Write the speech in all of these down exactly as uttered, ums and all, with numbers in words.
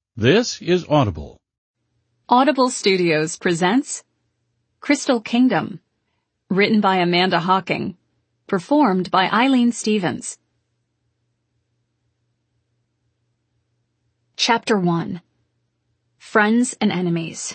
This is Audible. Audible Studios presents Crystal Kingdom, written by Amanda Hocking, performed by Eileen Stevens. Chapter one. Friends and Enemies.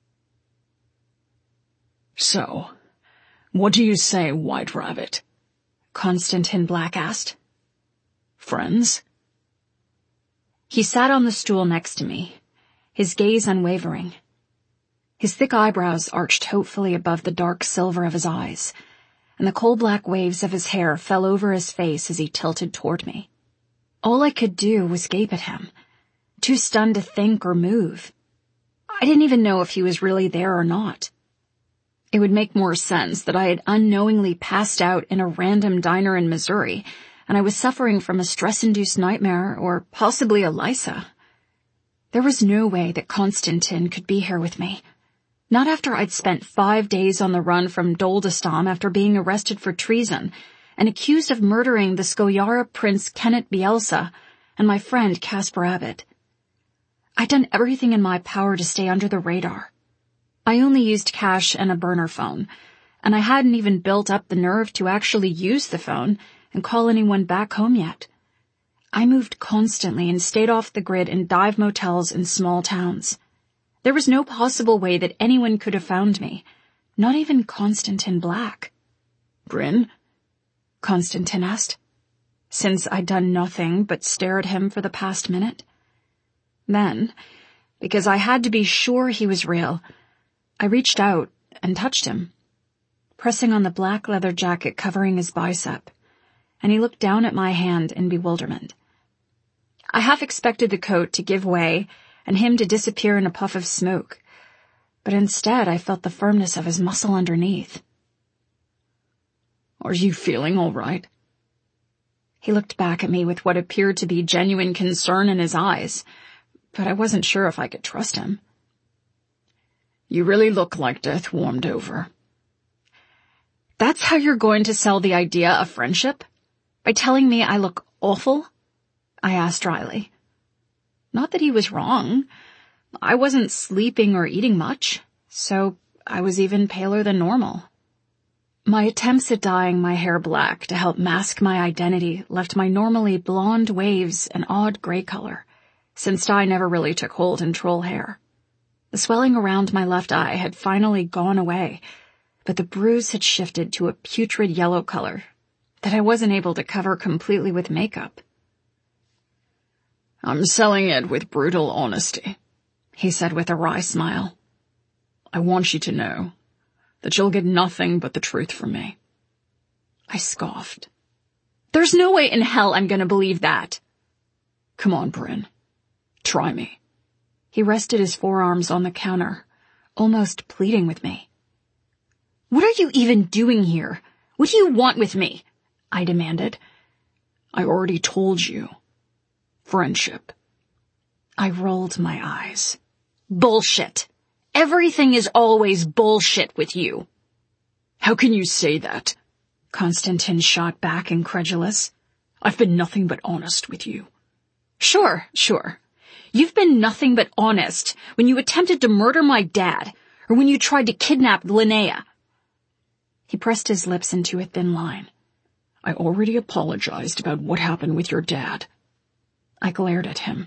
So, what do you say, White Rabbit? Constantine Black asked. Friends? He sat on the stool next to me, his gaze unwavering. His thick eyebrows arched hopefully above the dark silver of his eyes, and the coal-black waves of his hair fell over his face as he tilted toward me. All I could do was gape at him, too stunned to think or move. I didn't even know if he was really there or not. It would make more sense that I had unknowingly passed out in a random diner in Missouri, and I was suffering from a stress-induced nightmare or possibly a Lysa. There was no way that Constantine could be here with me. Not after I'd spent five days on the run from Doldestam after being arrested for treason and accused of murdering the Skoyara prince Kenneth Bielsa and my friend Casper Abbott. I'd done everything in my power to stay under the radar. I only used cash and a burner phone, and I hadn't even built up the nerve to actually use the phone and call anyone back home yet. I moved constantly and stayed off the grid in dive motels in small towns. There was no possible way that anyone could have found me, not even Constantine Black. Bryn? Constantine asked, since I'd done nothing but stare at him for the past minute. Then, because I had to be sure he was real, I reached out and touched him, pressing on the black leather jacket covering his bicep, and he looked down at my hand in bewilderment. I half expected the coat to give way and him to disappear in a puff of smoke, but instead I felt the firmness of his muscle underneath. Are you feeling all right? He looked back at me with what appeared to be genuine concern in his eyes, but I wasn't sure if I could trust him. You really look like death warmed over. That's how you're going to sell the idea of friendship? By telling me I look awful? I asked dryly. Not that he was wrong. I wasn't sleeping or eating much, so I was even paler than normal. My attempts at dyeing my hair black to help mask my identity left my normally blonde waves an odd gray color, since dye never really took hold in troll hair. The swelling around my left eye had finally gone away, but the bruise had shifted to a putrid yellow color that I wasn't able to cover completely with makeup. I'm selling it with brutal honesty, he said with a wry smile. I want you to know that you'll get nothing but the truth from me. I scoffed. There's no way in hell I'm going to believe that. Come on, Bryn. Try me. He rested his forearms on the counter, almost pleading with me. What are you even doing here? What do you want with me? I demanded. I already told you. Friendship. I rolled my eyes. Bullshit. Everything is always bullshit with you. How can you say that? Constantine shot back, incredulous. I've been nothing but honest with you. Sure, sure. You've been nothing but honest when you attempted to murder my dad, or when you tried to kidnap Linnea. He pressed his lips into a thin line. I already apologized about what happened with your dad. I glared at him.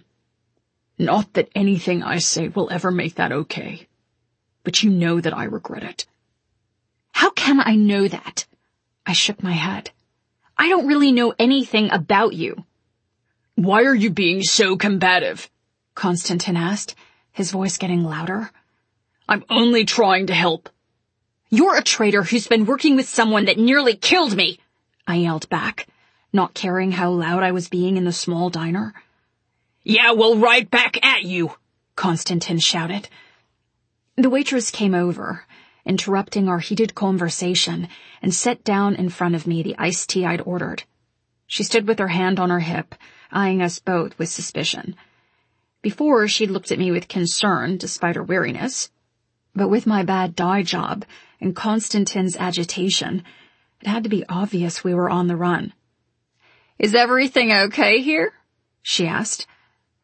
Not that anything I say will ever make that okay, but you know that I regret it. How can I know that? I shook my head. I don't really know anything about you. Why are you being so combative? Constantine asked, his voice getting louder. I'm only trying to help. You're a traitor who's been working with someone that nearly killed me, I yelled back, not caring how loud I was being in the small diner. Yeah, well, right back at you, Constantine shouted. The waitress came over, interrupting our heated conversation, and set down in front of me the iced tea I'd ordered. She stood with her hand on her hip, eyeing us both with suspicion. Before, she'd looked at me with concern, despite her weariness. But with my bad dye job and Constantine's agitation, it had to be obvious we were on the run. Is everything okay here? She asked,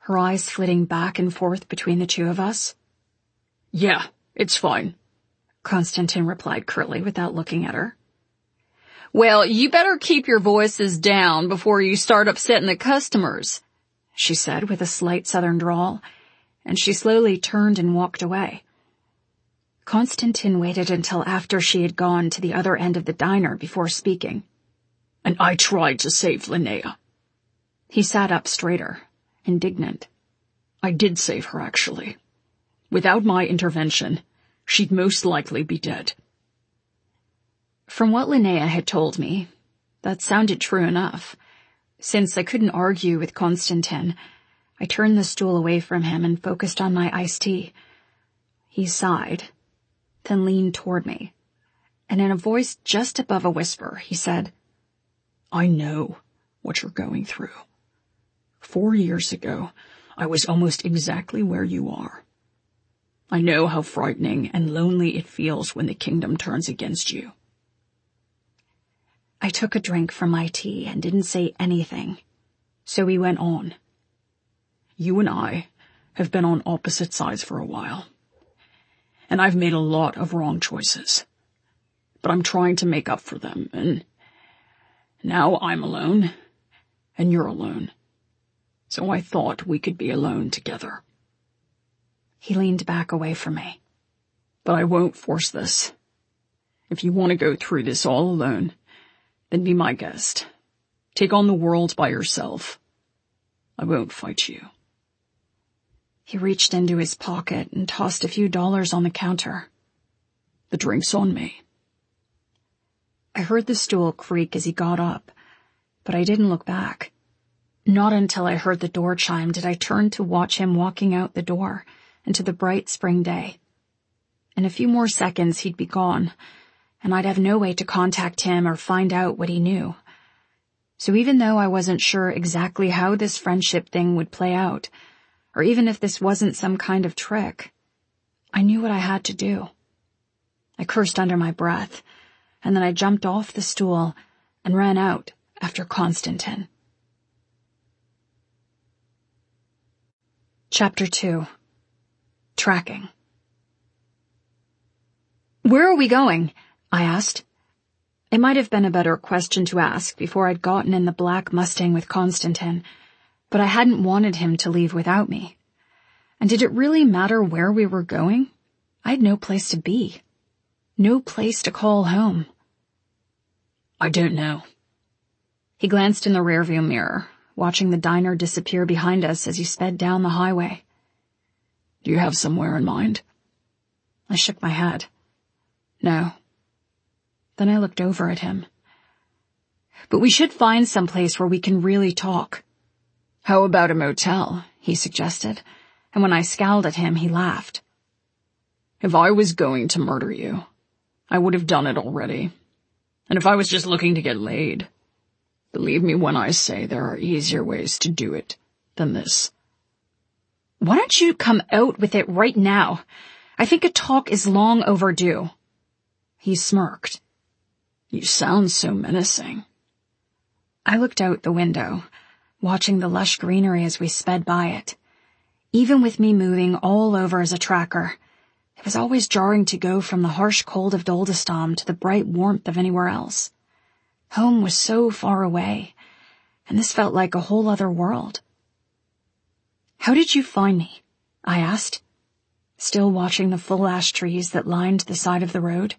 her eyes flitting back and forth between the two of us. Yeah, it's fine, Konstantin replied curtly without looking at her. Well, you better keep your voices down before you start upsetting the customers, she said with a slight southern drawl, and she slowly turned and walked away. Konstantin waited until after she had gone to the other end of the diner before speaking. And I tried to save Linnea. He sat up straighter, indignant. I did save her, actually. Without my intervention, she'd most likely be dead. From what Linnea had told me, that sounded true enough. Since I couldn't argue with Konstantin, I turned the stool away from him and focused on my iced tea. He sighed, then leaned toward me, and in a voice just above a whisper, he said, I know what you're going through. Four years ago, I was almost exactly where you are. I know how frightening and lonely it feels when the kingdom turns against you. I took a drink from my tea and didn't say anything, so we went on. You and I have been on opposite sides for a while, and I've made a lot of wrong choices, but I'm trying to make up for them, and now I'm alone, and you're alone, so I thought we could be alone together. He leaned back away from me. But I won't force this. If you want to go through this all alone, then be my guest. Take on the world by yourself. I won't fight you. He reached into his pocket and tossed a few dollars on the counter. The drink's on me. I heard the stool creak as he got up, but I didn't look back. Not until I heard the door chime did I turn to watch him walking out the door into the bright spring day. In a few more seconds he'd be gone, and I'd have no way to contact him or find out what he knew. So even though I wasn't sure exactly how this friendship thing would play out, or even if this wasn't some kind of trick, I knew what I had to do. I cursed under my breath, and then I jumped off the stool and ran out after Konstantin. Chapter two. Tracking. Where are we going? I asked. It might have been a better question to ask before I'd gotten in the black Mustang with Konstantin, but I hadn't wanted him to leave without me. And did it really matter where we were going? I had no place to be. No place to call home. I don't know. He glanced in the rearview mirror, watching the diner disappear behind us as he sped down the highway. Do you have somewhere in mind? I shook my head. No. Then I looked over at him. But we should find some place where we can really talk. How about a motel? He suggested, and when I scowled at him, he laughed. If I was going to murder you, I would have done it already. And if I was just looking to get laid, believe me when I say there are easier ways to do it than this. Why don't you come out with it right now? I think a talk is long overdue. He smirked. You sound so menacing. I looked out the window, watching the lush greenery as we sped by it. Even with me moving all over as a tracker, it was always jarring to go from the harsh cold of Doldestam to the bright warmth of anywhere else. Home was so far away, and this felt like a whole other world. How did you find me? I asked, still watching the full ash trees that lined the side of the road.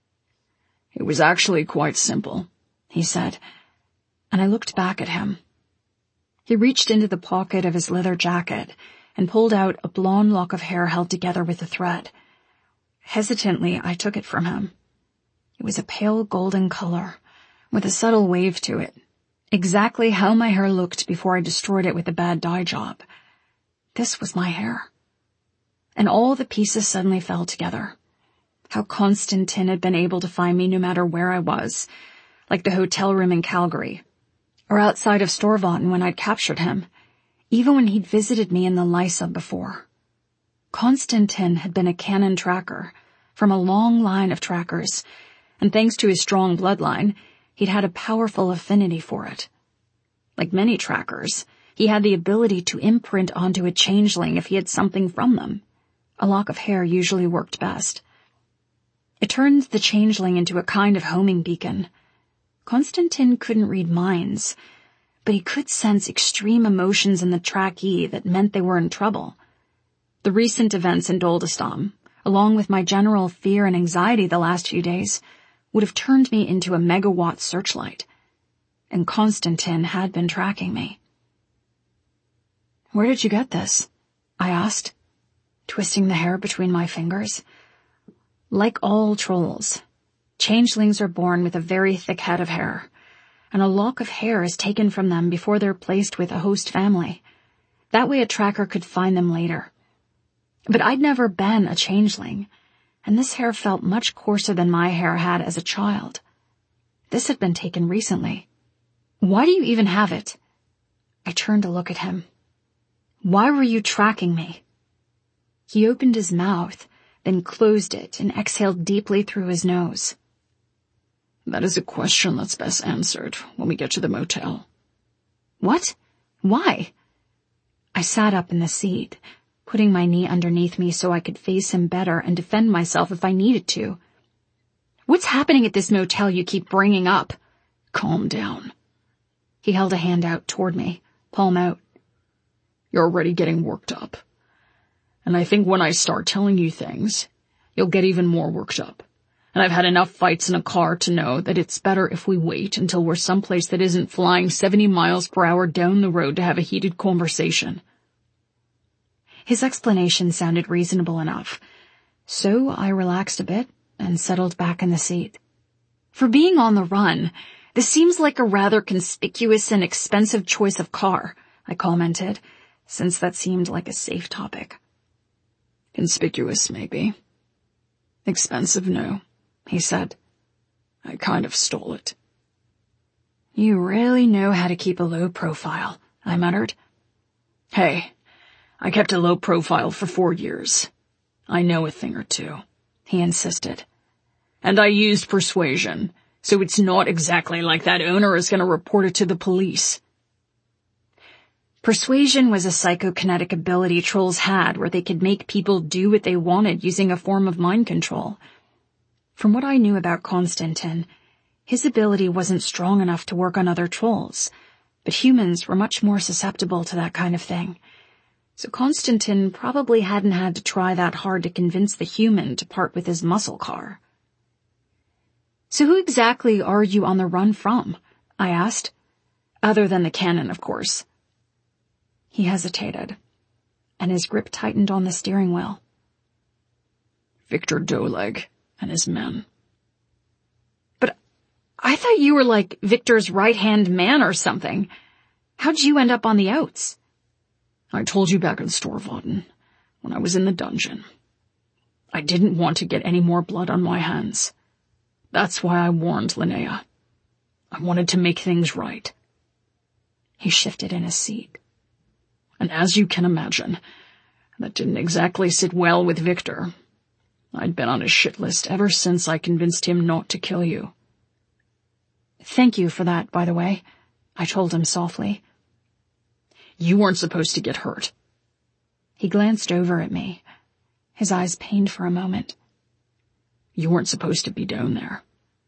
It was actually quite simple, he said, and I looked back at him. He reached into the pocket of his leather jacket and pulled out a blonde lock of hair held together with a thread. Hesitantly, I took it from him. It was a pale golden color, with a subtle wave to it, exactly how my hair looked before I destroyed it with a bad dye job. This was my hair. And all the pieces suddenly fell together. How Konstantin had been able to find me no matter where I was, like the hotel room in Calgary, or outside of Storvaten when I'd captured him, even when he'd visited me in the Lysa before. Konstantin had been a canon tracker from a long line of trackers, and thanks to his strong bloodline, he'd had a powerful affinity for it. Like many trackers, He had the ability to imprint onto a changeling if he had something from them. A lock of hair usually worked best. It turned the changeling into a kind of homing beacon. Constantine couldn't read minds, but he could sense extreme emotions in the trackee that meant they were in trouble. The recent events in Doldestam, along with my general fear and anxiety the last few days, would have turned me into a megawatt searchlight. And Constantine had been tracking me. "Where did you get this?" I asked, twisting the hair between my fingers. Like all trolls, changelings are born with a very thick head of hair, and a lock of hair is taken from them before they're placed with a host family. That way a tracker could find them later. But I'd never been a changeling, and this hair felt much coarser than my hair had as a child. This had been taken recently. "Why do you even have it?" I turned to look at him. "Why were you tracking me?" He opened his mouth, then closed it and exhaled deeply through his nose. "That is a question that's best answered when we get to the motel." "What? Why?" I sat up in the seat, putting my knee underneath me so I could face him better and defend myself if I needed to. "What's happening at this motel you keep bringing up?" "Calm down." He held a hand out toward me, palm out. "You're already getting worked up. And I think when I start telling you things, you'll get even more worked up. And I've had enough fights in a car to know that it's better if we wait until we're someplace that isn't flying seventy miles per hour down the road to have a heated conversation." His explanation sounded reasonable enough, so I relaxed a bit and settled back in the seat. "For being on the run, this seems like a rather conspicuous and expensive choice of car," I commented, since that seemed like a safe topic. "Conspicuous, maybe. Expensive, no," he said. "I kind of stole it." "You really know how to keep a low profile," I muttered. "Hey, I kept a low profile for four years. I know a thing or two," he insisted. "And I used persuasion, so it's not exactly like that owner is going to report it to the police." Persuasion was a psychokinetic ability trolls had where they could make people do what they wanted using a form of mind control. From what I knew about Constantine, his ability wasn't strong enough to work on other trolls, but humans were much more susceptible to that kind of thing. So Constantine probably hadn't had to try that hard to convince the human to part with his muscle car. "So who exactly are you on the run from?" I asked. "Other than the cannon, of course." He hesitated, and his grip tightened on the steering wheel. "Victor Doleg and his men." "But I thought you were like Victor's right-hand man or something. How'd you end up on the outs?" "I told you back in Storvaden, when I was in the dungeon. I didn't want to get any more blood on my hands. That's why I warned Linnea. I wanted to make things right." He shifted in his seat. "And as you can imagine, that didn't exactly sit well with Victor. I'd been on his shit list ever since I convinced him not to kill you." "Thank you for that, by the way," I told him softly. "You weren't supposed to get hurt." He glanced over at me. His eyes pained for a moment. "You weren't supposed to be down there."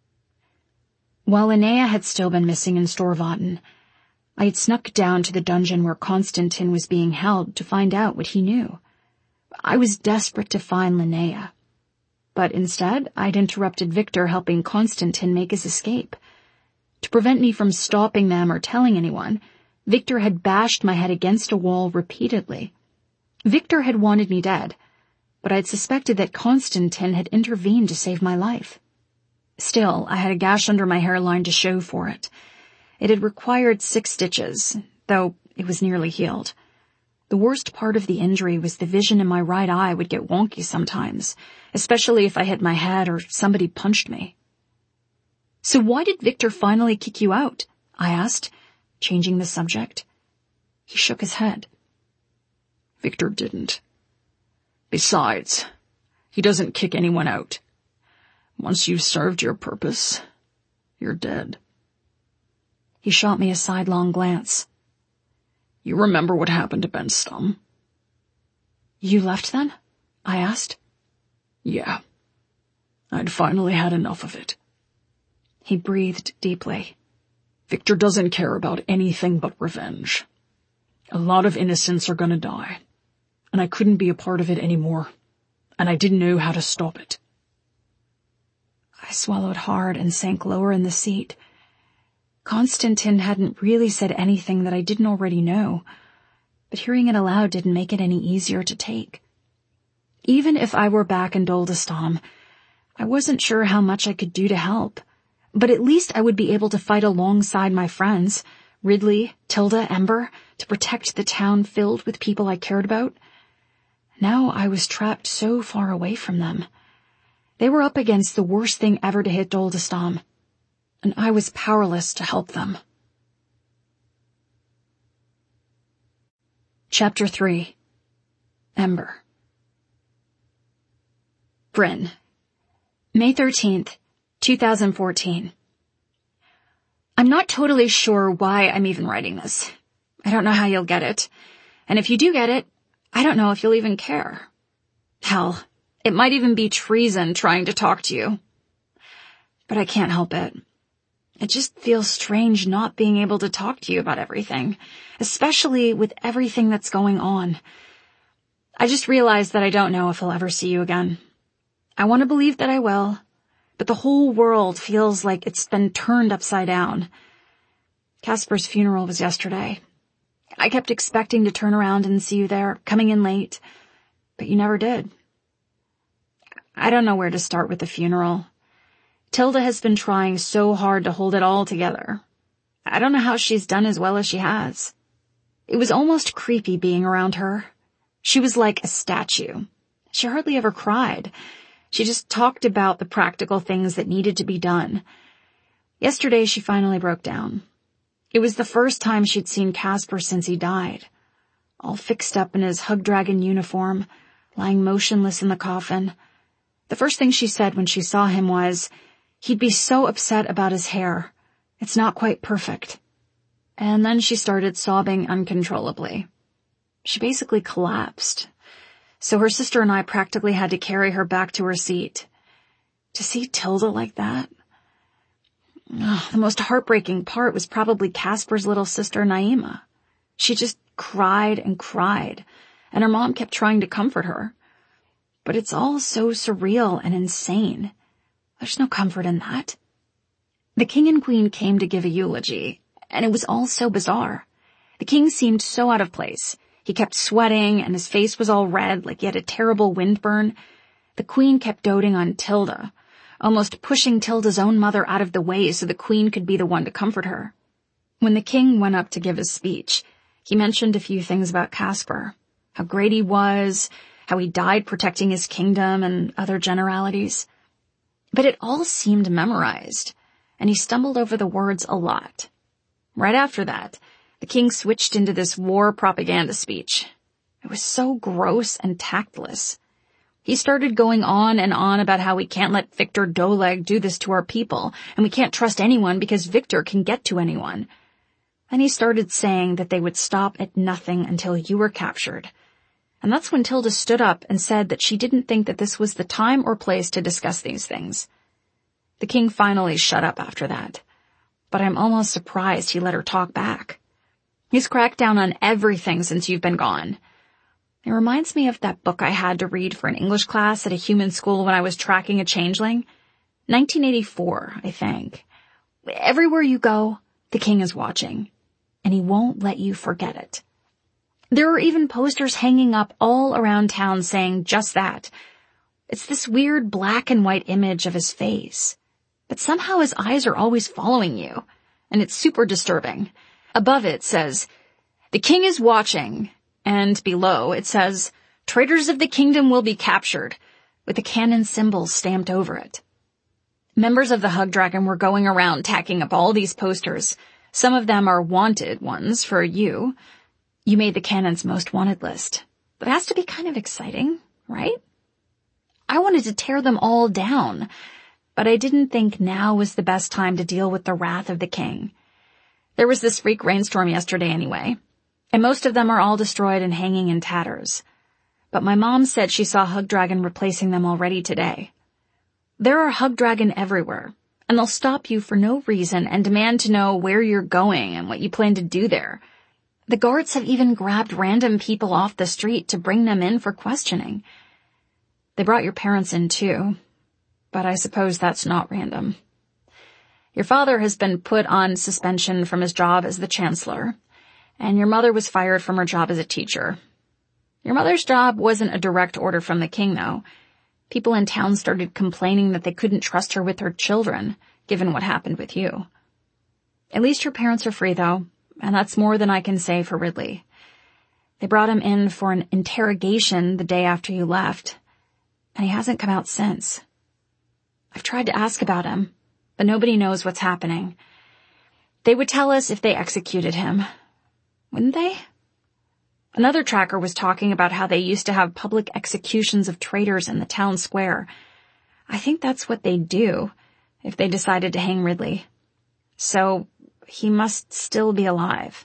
While Linnea had still been missing in Storvaden, I had snuck down to the dungeon where Constantine was being held to find out what he knew. I was desperate to find Linnea. But instead, I'd interrupted Victor helping Constantine make his escape. To prevent me from stopping them or telling anyone, Victor had bashed my head against a wall repeatedly. Victor had wanted me dead, but I'd suspected that Constantine had intervened to save my life. Still, I had a gash under my hairline to show for it. It had required six stitches, though it was nearly healed. The worst part of the injury was the vision in my right eye would get wonky sometimes, especially if I hit my head or somebody punched me. "So why did Victor finally kick you out?" I asked, changing the subject. He shook his head. "Victor didn't. Besides, he doesn't kick anyone out. Once you've served your purpose, you're dead." He shot me a sidelong glance. You remember what happened to Ben Stum? You left then? I asked. Yeah. I'd finally had enough of it. He breathed deeply. Victor doesn't care about anything but revenge. A lot of innocents are gonna die, and I couldn't be a part of it anymore, and I didn't know how to stop it. I swallowed hard and sank lower in the seat. Constantine hadn't really said anything that I didn't already know, but hearing it aloud didn't make it any easier to take. Even if I were back in Dol Dustam, I wasn't sure how much I could do to help, but at least I would be able to fight alongside my friends, Ridley, Tilda, Ember, to protect the town filled with people I cared about. Now I was trapped so far away from them. They were up against the worst thing ever to hit Dol Dustam, and I was powerless to help them. Chapter three. Ember. Bryn. May thirteenth, twenty fourteen. I'm not totally sure why I'm even writing this. I don't know how you'll get it. And if you do get it, I don't know if you'll even care. Hell, it might even be treason trying to talk to you. But I can't help it. It just feels strange not being able to talk to you about everything, especially with everything that's going on. I just realized that I don't know if I'll ever see you again. I want to believe that I will, but the whole world feels like it's been turned upside down. Casper's funeral was yesterday. I kept expecting to turn around and see you there, coming in late, but you never did. I don't know where to start with the funeral. Tilda has been trying so hard to hold it all together. I don't know how she's done as well as she has. It was almost creepy being around her. She was like a statue. She hardly ever cried. She just talked about the practical things that needed to be done. Yesterday, she finally broke down. It was the first time she'd seen Casper since he died, all fixed up in his Hug Dragon uniform, lying motionless in the coffin. The first thing she said when she saw him was, he'd be so upset about his hair. It's not quite perfect. And then she started sobbing uncontrollably. She basically collapsed. So her sister and I practically had to carry her back to her seat. To see Tilda like that? Oh, the most heartbreaking part was probably Casper's little sister, Naima. She just cried and cried, and her mom kept trying to comfort her. But it's all so surreal and insane. There's no comfort in that. The king and queen came to give a eulogy, and it was all so bizarre. The king seemed so out of place. He kept sweating, and his face was all red like he had a terrible windburn. The queen kept doting on Tilda, almost pushing Tilda's own mother out of the way so the queen could be the one to comfort her. When the king went up to give his speech, he mentioned a few things about Casper, how great he was, how he died protecting his kingdom, and other generalities. But it all seemed memorized, and he stumbled over the words a lot. Right after that, the king switched into this war propaganda speech. It was so gross and tactless. He started going on and on about how we can't let Victor Doleg do this to our people, and we can't trust anyone because Victor can get to anyone. Then he started saying that they would stop at nothing until you were captured. And that's when Tilda stood up and said that she didn't think that this was the time or place to discuss these things. The king finally shut up after that, but I'm almost surprised he let her talk back. He's cracked down on everything since you've been gone. It reminds me of that book I had to read for an English class at a human school when I was tracking a changeling. nineteen eighty-four, I think. Everywhere you go, the king is watching, and he won't let you forget it. There are even posters hanging up all around town saying just that. It's this weird black and white image of his face, but somehow his eyes are always following you, and it's super disturbing. Above it says, "The king is watching," and below it says, "Traitors of the kingdom will be captured," with the cannon symbol stamped over it. Members of the Hug Dragon were going around tacking up all these posters. Some of them are wanted ones for you. You made the cannon's most wanted list. But it has to be kind of exciting, right? I wanted to tear them all down, but I didn't think now was the best time to deal with the wrath of the king. There was this freak rainstorm yesterday anyway. And most of them are all destroyed and hanging in tatters. But my mom said she saw Hug Dragon replacing them already today. There are Hug Dragon everywhere, and they'll stop you for no reason and demand to know where you're going and what you plan to do there. The guards have even grabbed random people off the street to bring them in for questioning. They brought your parents in too, but I suppose that's not random. Your father has been put on suspension from his job as the chancellor, and your mother was fired from her job as a teacher. Your mother's job wasn't a direct order from the king, though. People in town started complaining that they couldn't trust her with her children, given what happened with you. At least your parents are free, though, and that's more than I can say for Ridley. They brought him in for an interrogation the day after you left, and he hasn't come out since. I've tried to ask about him, but nobody knows what's happening. They would tell us if they executed him, wouldn't they? Another tracker was talking about how they used to have public executions of traitors in the town square. I think that's what they'd do if they decided to hang Ridley. So he must still be alive.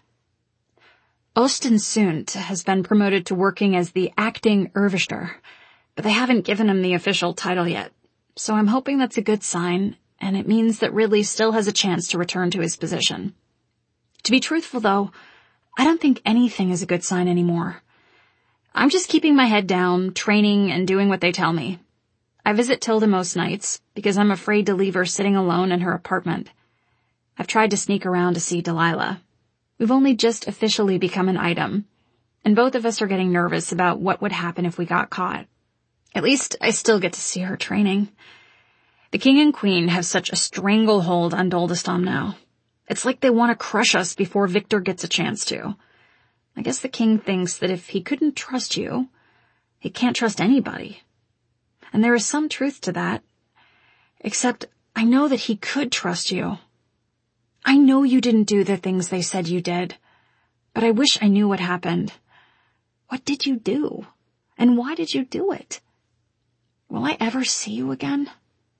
Austin Sunt has been promoted to working as the acting Irvishter, but they haven't given him the official title yet. So I'm hoping that's a good sign, and it means that Ridley still has a chance to return to his position. To be truthful, though, I don't think anything is a good sign anymore. I'm just keeping my head down, training, and doing what they tell me. I visit Tilda most nights because I'm afraid to leave her sitting alone in her apartment. I've tried to sneak around to see Delilah. We've only just officially become an item, and both of us are getting nervous about what would happen if we got caught. At least I still get to see her training. The king and queen have such a stranglehold on Doldistom now. It's like they want to crush us before Victor gets a chance to. I guess the king thinks that if he couldn't trust you, he can't trust anybody. And there is some truth to that. Except I know that he could trust you. I know you didn't do the things they said you did, but I wish I knew what happened. What did you do? And why did you do it? Will I ever see you again?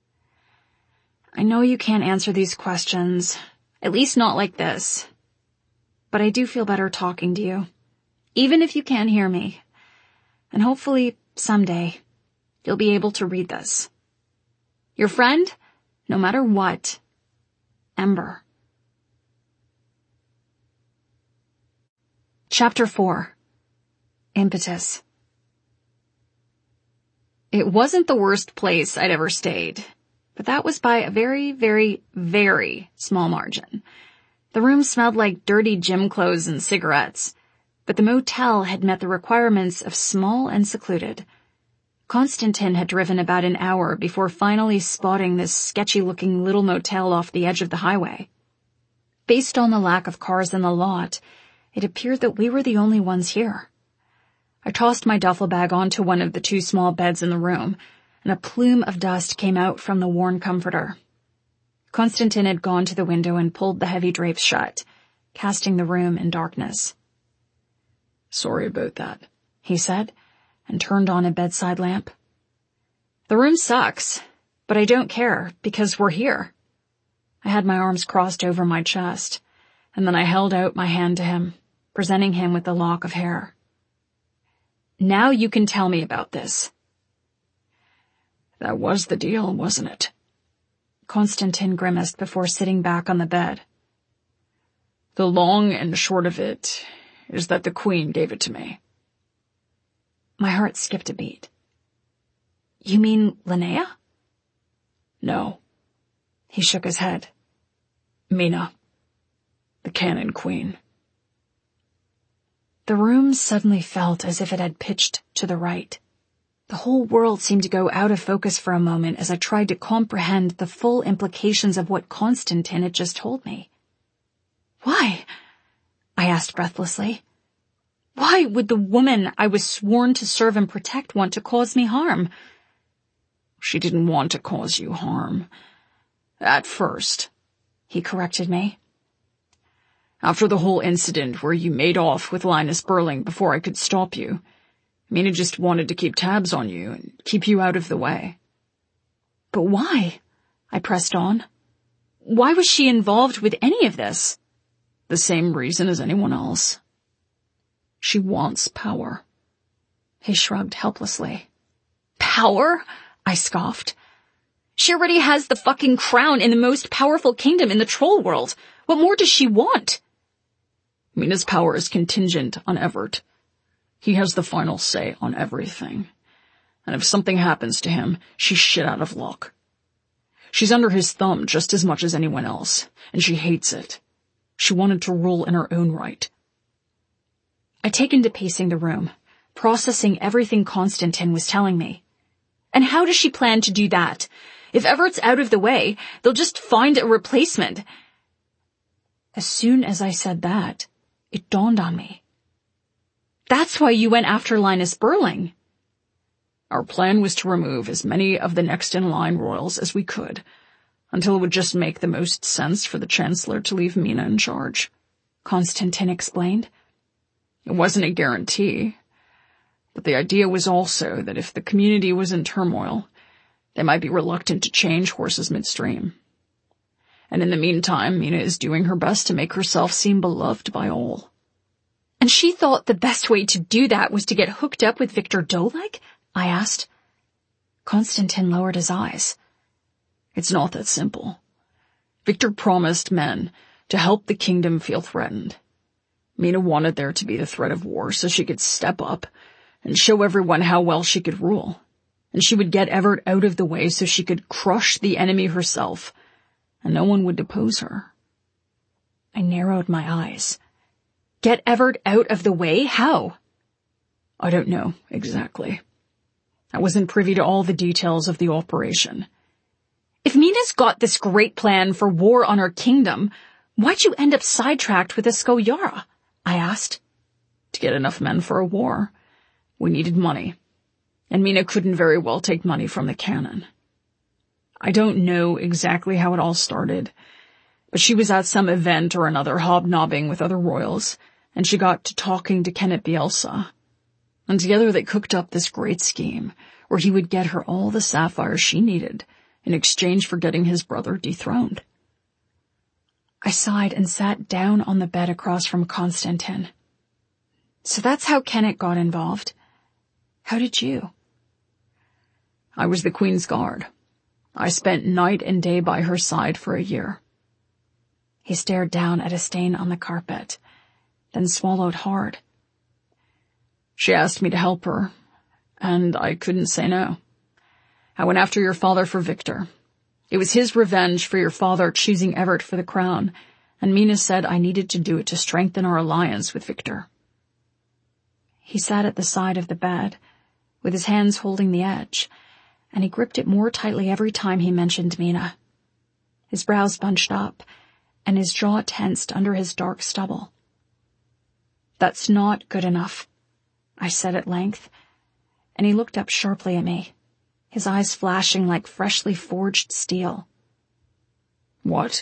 I know you can't answer these questions. At least not like this. But I do feel better talking to you, even if you can't hear me. And hopefully, someday, you'll be able to read this. Your friend, no matter what, Ember. Chapter four. Impetus. It wasn't the worst place I'd ever stayed. But that was by a very, very, very small margin. The room smelled like dirty gym clothes and cigarettes, but the motel had met the requirements of small and secluded. Constantine had driven about an hour before finally spotting this sketchy-looking little motel off the edge of the highway. Based on the lack of cars in the lot, it appeared that we were the only ones here. I tossed my duffel bag onto one of the two small beds in the room, and a plume of dust came out from the worn comforter. Constantine had gone to the window and pulled the heavy drapes shut, casting the room in darkness. "Sorry about that," he said, and turned on a bedside lamp. "The room sucks, but I don't care, because we're here." I had my arms crossed over my chest, and then I held out my hand to him, presenting him with the lock of hair. "Now you can tell me about this." "That was the deal, wasn't it?" Constantine grimaced before sitting back on the bed. "The long and short of it is that the Queen gave it to me." My heart skipped a beat. "You mean Linnea?" "No." He shook his head. "Mina. The Cannon Queen." The room suddenly felt as if it had pitched to the right. The whole world seemed to go out of focus for a moment as I tried to comprehend the full implications of what Constantine had just told me. "Why?" I asked breathlessly. "Why would the woman I was sworn to serve and protect want to cause me harm?" "She didn't want to cause you harm. At first," he corrected me. "After the whole incident where you made off with Linus Burling before I could stop you, Mina just wanted to keep tabs on you and keep you out of the way." "But why?" I pressed on. "Why was she involved with any of this?" "The same reason as anyone else. She wants power. He shrugged helplessly. Power? I scoffed. She already has the fucking crown in the most powerful kingdom in the troll world. What more does she want? Mina's power is contingent on Everett. He has the final say on everything. And if something happens to him, she's shit out of luck. She's under his thumb just as much as anyone else, and she hates it. She wanted to rule in her own right. I'd taken to pacing the room, processing everything Constantine was telling me. And how does she plan to do that? If Everett's out of the way, they'll just find a replacement. As soon as I said that, it dawned on me. That's why you went after Linus Burling. Our plan was to remove as many of the next-in-line royals as we could, until it would just make the most sense for the Chancellor to leave Mina in charge, Constantine explained. It wasn't a guarantee, but the idea was also that if the community was in turmoil, they might be reluctant to change horses midstream. And in the meantime, Mina is doing her best to make herself seem beloved by all. And she thought the best way to do that was to get hooked up with Victor Doleg? I asked. Constantine lowered his eyes. It's not that simple. Victor promised men to help the kingdom feel threatened. Mina wanted there to be the threat of war so she could step up and show everyone how well she could rule. And she would get Everett out of the way so she could crush the enemy herself, and no one would depose her. I narrowed my eyes. Get Everett out of the way? How? I don't know exactly. I wasn't privy to all the details of the operation. If Mina's got this great plan for war on her kingdom, why'd you end up sidetracked with a Skoyara? I asked. To get enough men for a war, we needed money, and Mina couldn't very well take money from the cannon. I don't know exactly how it all started, but she was at some event or another hobnobbing with other royals, and she got to talking to Kenneth Bielsa. And together they cooked up this great scheme where he would get her all the sapphires she needed in exchange for getting his brother dethroned. I sighed and sat down on the bed across from Constantine. So that's how Kenneth got involved. How did you? I was the Queen's Guard. I spent night and day by her side for a year. He stared down at a stain on the carpet, then swallowed hard. She asked me to help her, and I couldn't say no. I went after your father for Victor. It was his revenge for your father choosing Everett for the crown, and Mina said I needed to do it to strengthen our alliance with Victor. He sat at the side of the bed, with his hands holding the edge, and he gripped it more tightly every time he mentioned Mina. His brows bunched up, and his jaw tensed under his dark stubble. That's not good enough, I said at length, and he looked up sharply at me, his eyes flashing like freshly forged steel. What?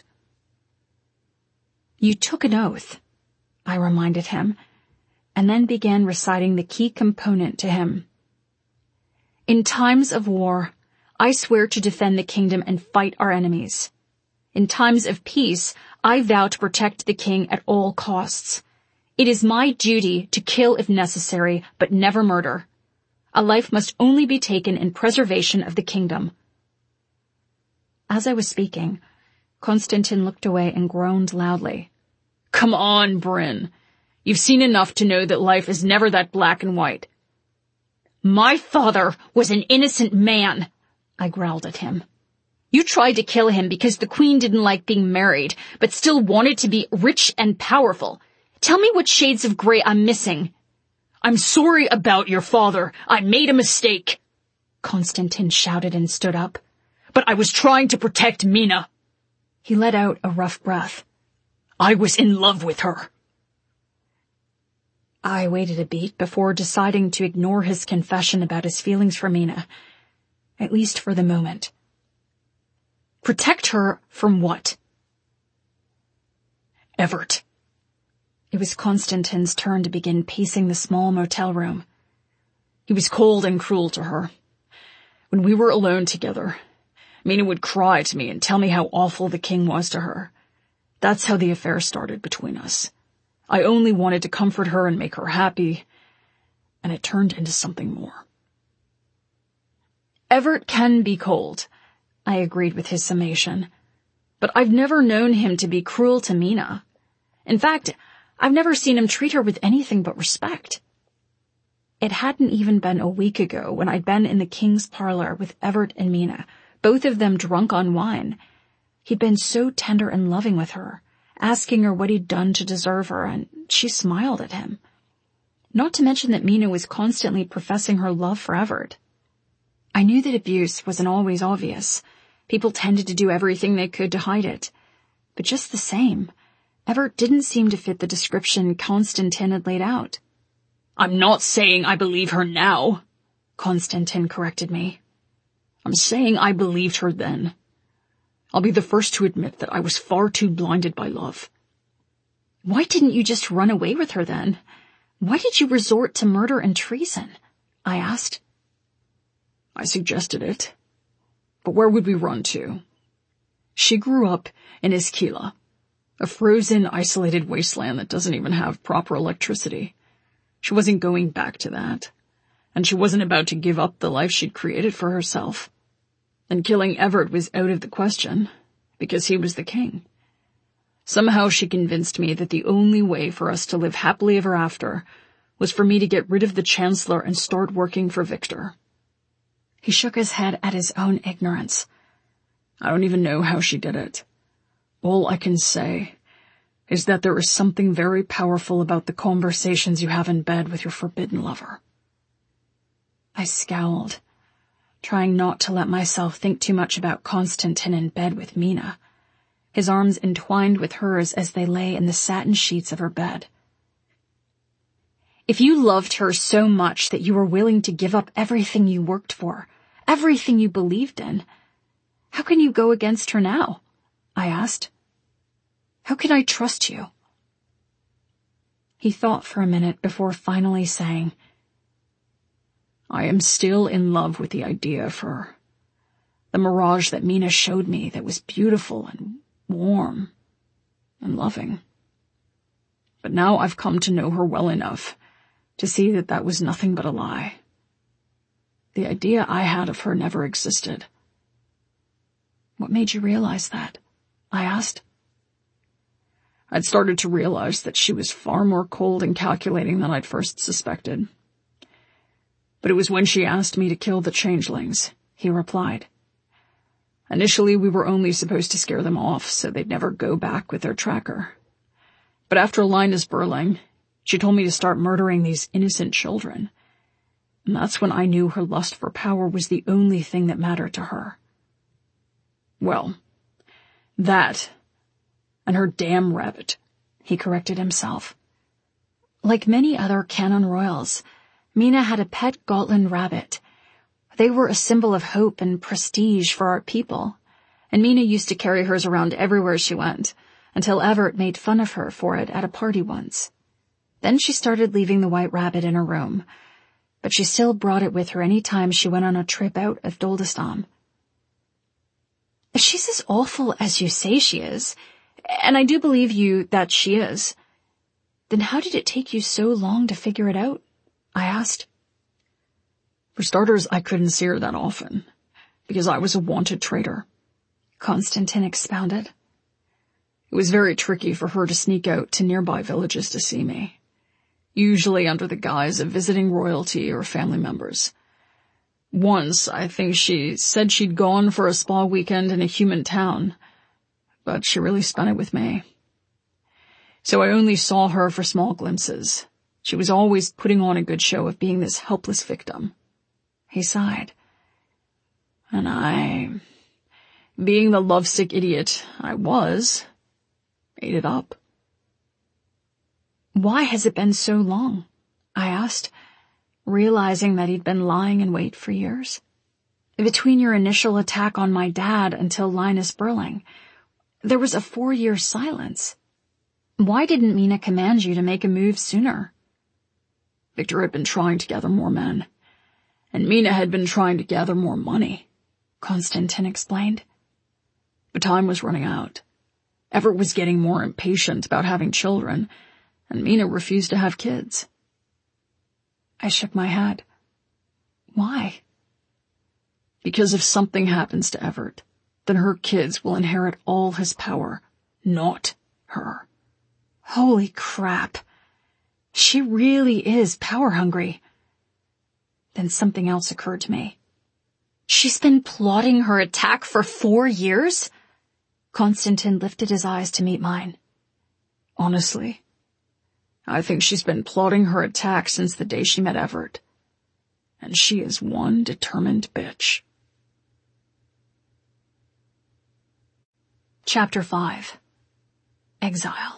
You took an oath, I reminded him, and then began reciting the key component to him. In times of war, I swear to defend the kingdom and fight our enemies. In times of peace, I vow to protect the king at all costs. It is my duty to kill if necessary, but never murder. A life must only be taken in preservation of the kingdom. As I was speaking, Constantine looked away and groaned loudly. Come on, Bryn. You've seen enough to know that life is never that black and white. My father was an innocent man, I growled at him. You tried to kill him because the queen didn't like being married, but still wanted to be rich and powerful. Tell me what shades of gray I'm missing. I'm sorry about your father. I made a mistake, Constantine shouted and stood up. But I was trying to protect Mina. He let out a rough breath. I was in love with her. I waited a beat before deciding to ignore his confession about his feelings for Mina, at least for the moment. Protect her from what? Everett. It was Constantine's turn to begin pacing the small motel room. He was cold and cruel to her. When we were alone together, Mina would cry to me and tell me how awful the king was to her. That's how the affair started between us. I only wanted to comfort her and make her happy, and it turned into something more. Everett can be cold, I agreed with his summation, but I've never known him to be cruel to Mina. In fact, I've never seen him treat her with anything but respect. It hadn't even been a week ago when I'd been in the King's parlor with Everett and Mina, both of them drunk on wine. He'd been so tender and loving with her, asking her what he'd done to deserve her, and she smiled at him. Not to mention that Mina was constantly professing her love for Everett. I knew that abuse wasn't always obvious. People tended to do everything they could to hide it. But just the same, Everett didn't seem to fit the description Constantine had laid out. I'm not saying I believe her now, Constantine corrected me. I'm saying I believed her then. I'll be the first to admit that I was far too blinded by love. Why didn't you just run away with her then? Why did you resort to murder and treason? I asked. I suggested it. But where would we run to? She grew up in Iskila, a frozen, isolated wasteland that doesn't even have proper electricity. She wasn't going back to that, and she wasn't about to give up the life she'd created for herself. And killing Everett was out of the question, because he was the king. Somehow she convinced me that the only way for us to live happily ever after was for me to get rid of the Chancellor and start working for Victor. He shook his head at his own ignorance. I don't even know how she did it. All I can say is that there is something very powerful about the conversations you have in bed with your forbidden lover. I scowled, trying not to let myself think too much about Constantine in bed with Mina, his arms entwined with hers as they lay in the satin sheets of her bed. If you loved her so much that you were willing to give up everything you worked for, everything you believed in, how can you go against her now? I asked. How can I trust you? He thought for a minute before finally saying, I am still in love with the idea of her. The mirage that Mina showed me that was beautiful and warm and loving. But now I've come to know her well enough to see that that was nothing but a lie. The idea I had of her never existed. What made you realize that? I asked. I'd started to realize that she was far more cold and calculating than I'd first suspected. But it was when she asked me to kill the changelings, he replied. Initially, we were only supposed to scare them off so they'd never go back with their tracker. But after Linus Burling, she told me to start murdering these innocent children. And that's when I knew her lust for power was the only thing that mattered to her. Well, that, and her damn rabbit, he corrected himself. Like many other Canon Royals, Mina had a pet Gotland rabbit. They were a symbol of hope and prestige for our people, and Mina used to carry hers around everywhere she went, until Everett made fun of her for it at a party once. Then she started leaving the white rabbit in her room, but she still brought it with her any time she went on a trip out of Doldestam. If she's as awful as you say she is, and I do believe you that she is, then how did it take you so long to figure it out? I asked. For starters, I couldn't see her that often, because I was a wanted traitor, Constantine expounded. It was very tricky for her to sneak out to nearby villages to see me, usually under the guise of visiting royalty or family members. Once, I think she said she'd gone for a spa weekend in a human town, but she really spent it with me. So I only saw her for small glimpses. She was always putting on a good show of being this helpless victim. He sighed. And I, being the lovesick idiot I was, ate it up. Why has it been so long? I asked, realizing that he'd been lying in wait for years. Between your initial attack on my dad until Linus Burling, there was a four-year silence. Why didn't Mina command you to make a move sooner? Victor had been trying to gather more men, and Mina had been trying to gather more money, Constantine explained. But time was running out. Everett was getting more impatient about having children, and Mina refused to have kids. I shook my head. Why? Because if something happens to Everett, then her kids will inherit all his power, not her. Holy crap. She really is power-hungry. Then something else occurred to me. She's been plotting her attack for four years? Konstantin lifted his eyes to meet mine. Honestly, I think she's been plotting her attack since the day she met Everett. And she is one determined bitch. Chapter five. Exile.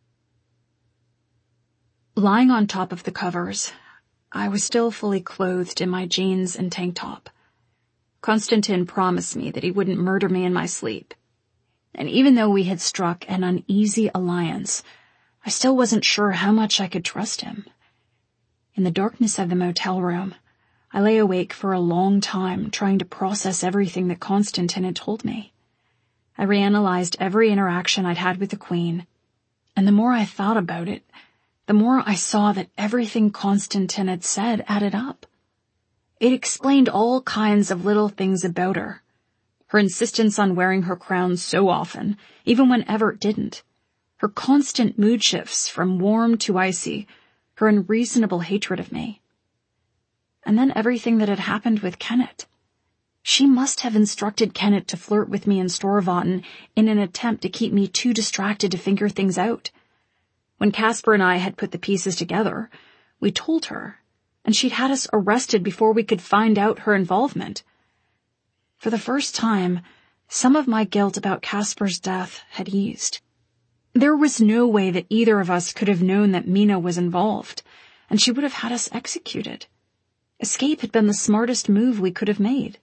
Lying on top of the covers, I was still fully clothed in my jeans and tank top. Konstantin promised me that he wouldn't murder me in my sleep. And even though we had struck an uneasy alliance, I still wasn't sure how much I could trust him. In the darkness of the motel room, I lay awake for a long time trying to process everything that Konstantin had told me. I reanalyzed every interaction I'd had with the Queen, and the more I thought about it, the more I saw that everything Konstantin had said added up. It explained all kinds of little things about her. Her insistence on wearing her crown so often, even when Everett didn't. Her constant mood shifts from warm to icy, her unreasonable hatred of me. And then everything that had happened with Kenneth. She must have instructed Kenneth to flirt with me in Storvaten in an attempt to keep me too distracted to figure things out. When Casper and I had put the pieces together, we told her, and she'd had us arrested before we could find out her involvement. For the first time, some of my guilt about Casper's death had eased. There was no way that either of us could have known that Mina was involved, and she would have had us executed. Escape had been the smartest move we could have made.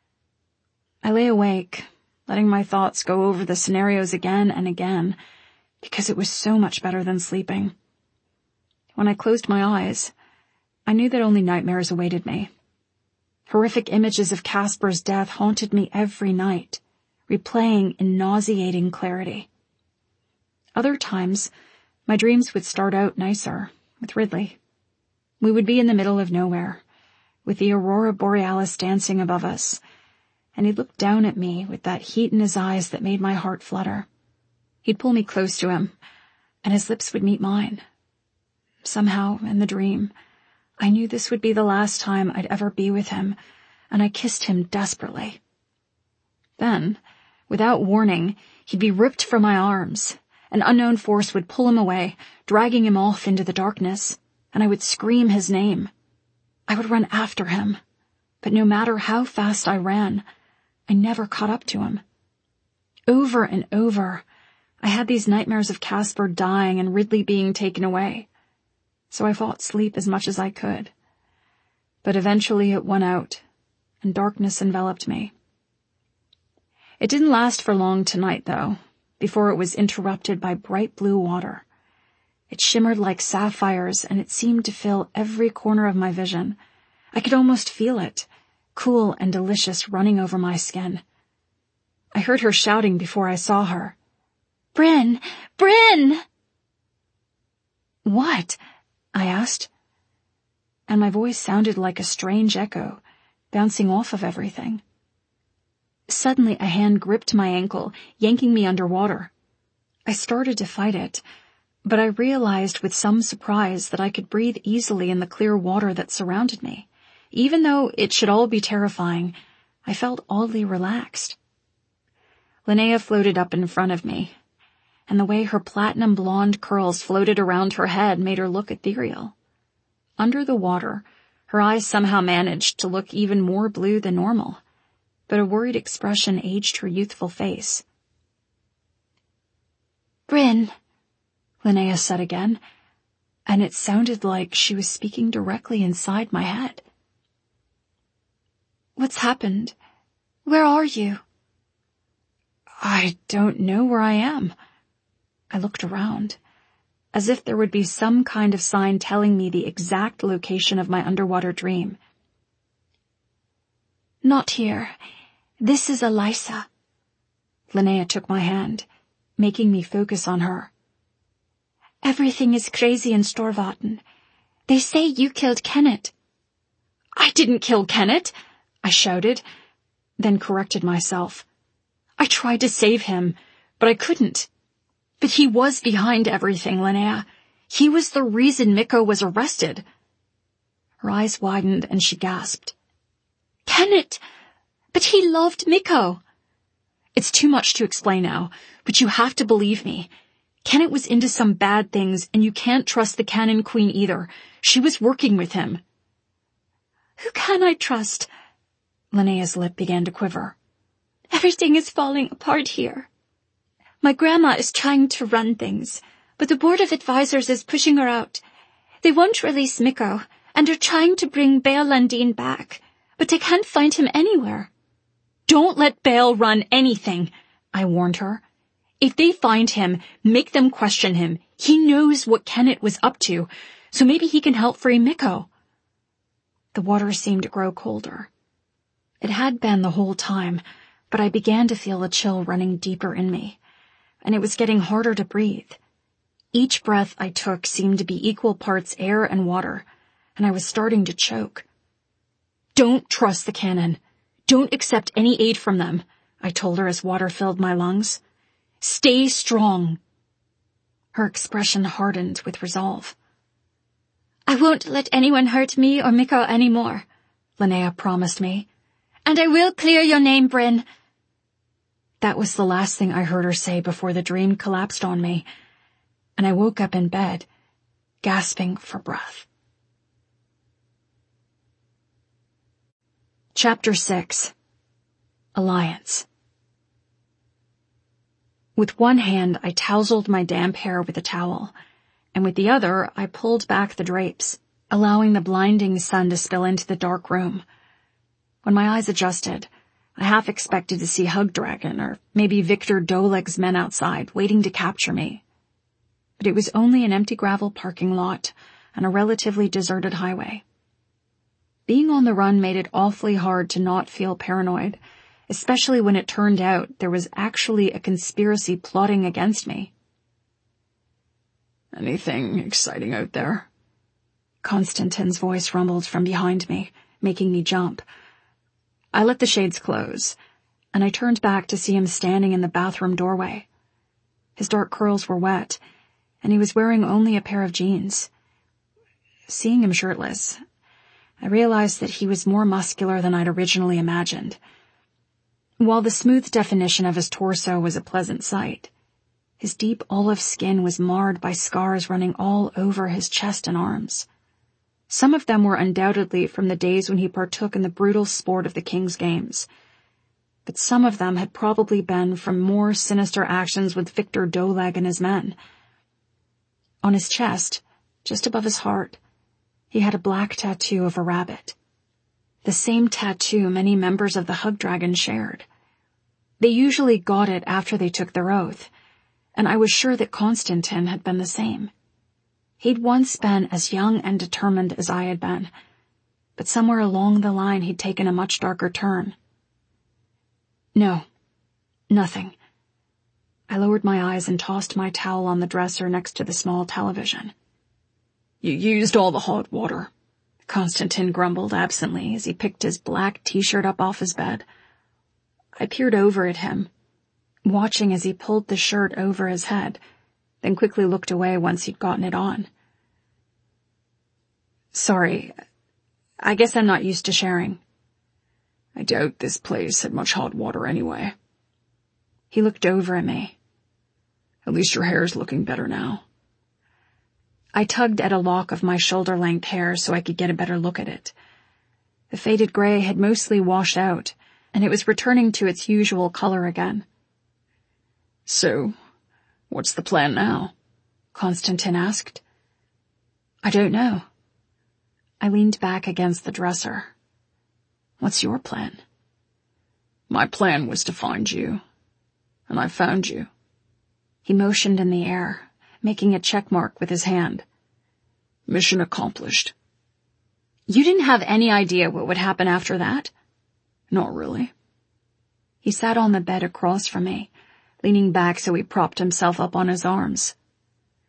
I lay awake, letting my thoughts go over the scenarios again and again, because it was so much better than sleeping. When I closed my eyes, I knew that only nightmares awaited me. Horrific images of Casper's death haunted me every night, replaying in nauseating clarity. Other times, my dreams would start out nicer, with Ridley. We would be in the middle of nowhere, with the aurora borealis dancing above us, and he'd look down at me with that heat in his eyes that made my heart flutter. He'd pull me close to him, and his lips would meet mine. Somehow, in the dream, I knew this would be the last time I'd ever be with him, and I kissed him desperately. Then, without warning, he'd be ripped from my arms. An unknown force would pull him away, dragging him off into the darkness, and I would scream his name. I would run after him, but no matter how fast I ran, I never caught up to him. Over and over, I had these nightmares of Casper dying and Ridley being taken away, so I fought sleep as much as I could. But eventually it won out, and darkness enveloped me. It didn't last for long tonight, though, before it was interrupted by bright blue water. It shimmered like sapphires, and it seemed to fill every corner of my vision. I could almost feel it, cool and delicious, running over my skin. I heard her shouting before I saw her. "Bryn! Bryn!" "What?" I asked, and my voice sounded like a strange echo, bouncing off of everything. Suddenly a hand gripped my ankle, yanking me underwater. I started to fight it, but I realized with some surprise that I could breathe easily in the clear water that surrounded me. Even though it should all be terrifying, I felt oddly relaxed. Linnea floated up in front of me, and the way her platinum blonde curls floated around her head made her look ethereal. Under the water, her eyes somehow managed to look even more blue than normal, but a worried expression aged her youthful face. "Bryn," Linnea said again, and it sounded like she was speaking directly inside my head. "What's happened? Where are you?" "I don't know where I am." I looked around, as if there would be some kind of sign telling me the exact location of my underwater dream. "Not here. This is Elisa." Linnea took my hand, making me focus on her. Everything is crazy in Storvaten. They say you killed Kennett. I didn't kill Kennett, I shouted, then corrected myself. I tried to save him, but I couldn't. But he was behind everything, Linnea. He was the reason Mikko was arrested. Her eyes widened and she gasped. Kennett! But he loved Mikko. It's too much to explain now, but you have to believe me. Kennett was into some bad things, and you can't trust the Cannon Queen either. She was working with him. Who can I trust? Linnea's lip began to quiver. Everything is falling apart here. My grandma is trying to run things, but the board of advisors is pushing her out. They won't release Mikko, and are trying to bring Bale Lundin back, but they can't find him anywhere. Don't let Bale run anything, I warned her. If they find him, make them question him. He knows what Kennett was up to, so maybe he can help free Mikko. The water seemed to grow colder. It had been the whole time, but I began to feel a chill running deeper in me, and it was getting harder to breathe. Each breath I took seemed to be equal parts air and water, and I was starting to choke. Don't trust the Cannon. Don't accept any aid from them, I told her as water filled my lungs. Stay strong. Her expression hardened with resolve. I won't let anyone hurt me or Mikko anymore, Linnea promised me. And I will clear your name, Bryn. That was the last thing I heard her say before the dream collapsed on me, and I woke up in bed, gasping for breath. Chapter six. Alliance. With one hand, I tousled my damp hair with a towel, and with the other, I pulled back the drapes, allowing the blinding sun to spill into the dark room. When my eyes adjusted, I half expected to see Hugdragon or maybe Victor Doleg's men outside, waiting to capture me. But it was only an empty gravel parking lot and a relatively deserted highway. Being on the run made it awfully hard to not feel paranoid, especially when it turned out there was actually a conspiracy plotting against me. Anything exciting out there? Constantin's voice rumbled from behind me, making me jump. I let the shades close, and I turned back to see him standing in the bathroom doorway. His dark curls were wet, and he was wearing only a pair of jeans. Seeing him shirtless, I realized that he was more muscular than I'd originally imagined. While the smooth definition of his torso was a pleasant sight, his deep olive skin was marred by scars running all over his chest and arms. Some of them were undoubtedly from the days when he partook in the brutal sport of the King's Games, but some of them had probably been from more sinister actions with Victor Doleg and his men. On his chest, just above his heart, he had a black tattoo of a rabbit. The same tattoo many members of the Hugdragon shared. They usually got it after they took their oath, and I was sure that Constantin had been the same. He'd once been as young and determined as I had been, but somewhere along the line he'd taken a much darker turn. No, nothing. I lowered my eyes and tossed my towel on the dresser next to the small television. You used all the hot water, Constantin grumbled absently as he picked his black t-shirt up off his bed. I peered over at him, watching as he pulled the shirt over his head, then quickly looked away once he'd gotten it on. Sorry, I guess I'm not used to sharing. I doubt this place had much hot water anyway. He looked over at me. At least your hair's looking better now. I tugged at a lock of my shoulder-length hair so I could get a better look at it. The faded gray had mostly washed out, and it was returning to its usual color again. So, what's the plan now? Constantin asked. I don't know. I leaned back against the dresser. What's your plan? My plan was to find you, and I found you. He motioned in the air, making a check mark with his hand. Mission accomplished. You didn't have any idea what would happen after that? Not really. He sat on the bed across from me, leaning back so he propped himself up on his arms.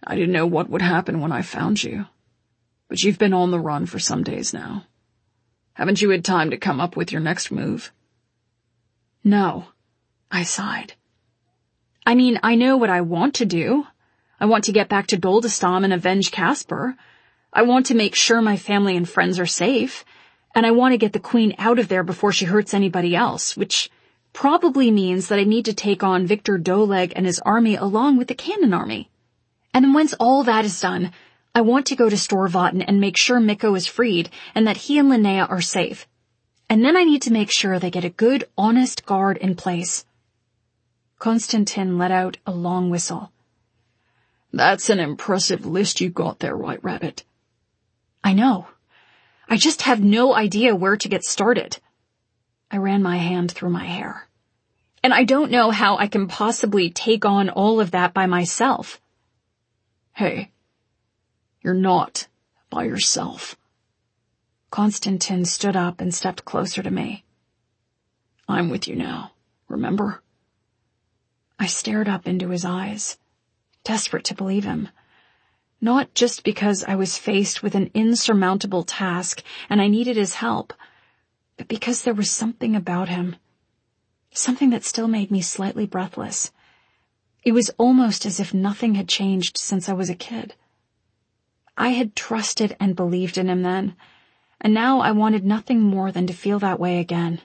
I didn't know what would happen when I found you, but you've been on the run for some days now. Haven't you had time to come up with your next move? No, I sighed. I mean, I know what I want to do. I want to get back to Goldestam and avenge Casper. I want to make sure my family and friends are safe, and I want to get the Queen out of there before she hurts anybody else, which probably means that I need to take on Victor Doleg and his army along with the Cannon army. And then once all that is done, I want to go to Storvaten and make sure Mikko is freed and that he and Linnea are safe. And then I need to make sure they get a good, honest guard in place. Konstantin let out a long whistle. That's an impressive list you got there, White Rabbit. I know. I just have no idea where to get started. I ran my hand through my hair. And I don't know how I can possibly take on all of that by myself. Hey, you're not by yourself. Konstantin stood up and stepped closer to me. I'm with you now, remember? I stared up into his eyes, desperate to believe him. Not just because I was faced with an insurmountable task and I needed his help, but because there was something about him, something that still made me slightly breathless. It was almost as if nothing had changed since I was a kid. I had trusted and believed in him then, and now I wanted nothing more than to feel that way again.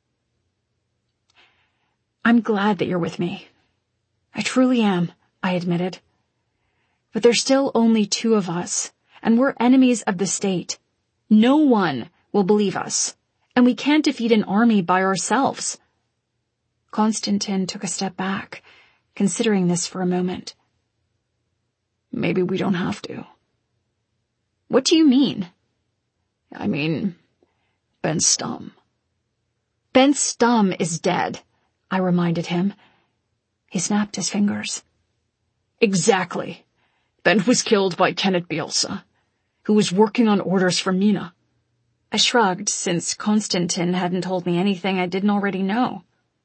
I'm glad that you're with me. I truly am, I admitted. But there's still only two of us, and we're enemies of the state. No one will believe us, and we can't defeat an army by ourselves. Konstantin took a step back, considering this for a moment. Maybe we don't have to. What do you mean? I mean, Ben Stum. Ben Stum is dead, I reminded him. He snapped his fingers. Exactly. Ben was killed by Kenneth Bielsa, who was working on orders for Mina. I shrugged, since Konstantin hadn't told me anything I didn't already know.